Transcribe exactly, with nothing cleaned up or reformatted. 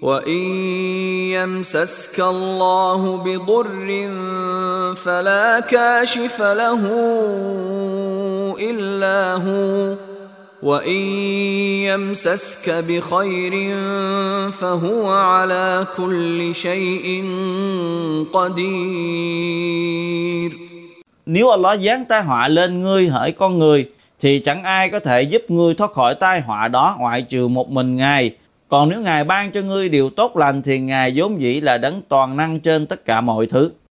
وَإِن يَمْسَسْكَ اللَّهُ بِضُرٍّ فَلَا كَاشِفَ لَهُ إِلَّا هُوَ وَإِن يَمْسَسْكَ بِخَيْرٍ فَهُوَ عَلَى كُلِّ شَيْءٍ قَدِيرٌ. Nếu Allah giáng tai họa lên ngươi hỡi con người, thì chẳng ai có thể giúp ngươi thoát khỏi tai họa đó ngoại trừ một mình Ngài. Còn nếu Ngài ban cho ngươi điều tốt lành thì Ngài vốn dĩ là đấng toàn năng trên tất cả mọi thứ.